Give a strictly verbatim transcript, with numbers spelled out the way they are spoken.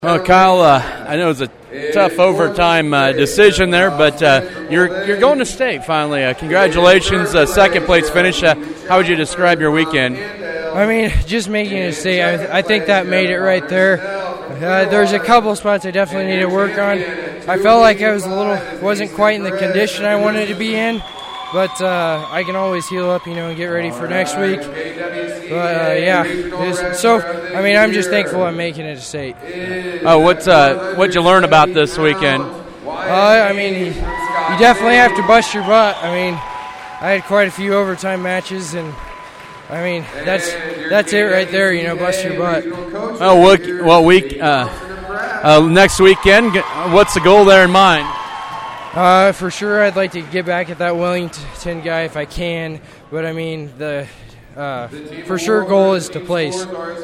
Well, Kyle, uh, I know it was a tough overtime uh, decision there, but uh, you're you're going to state finally. Uh, congratulations, uh, second place finish. Uh, how would you describe your weekend? I mean, just making it a state, I, th- I think that made it right there. Uh, there's a couple spots I definitely need to work on. I felt like I was a little, wasn't quite in the condition I wanted to be in, but uh, I can always heal up, you know, and get ready for next week. But uh, yeah, was, so I mean, I'm just thankful I'm making it a state. Oh, what's uh, what'd you learn about this weekend? Uh, I mean, you, you definitely have to bust your butt. I mean, I had quite a few overtime matches, and I mean, that's that's it right there. You know, bust your butt. Oh, what what week? Uh, uh, next weekend, what's the goal there in mind? Uh, for sure, I'd like to get back at that Wellington guy if I can. But I mean, the uh, for sure goal is to place.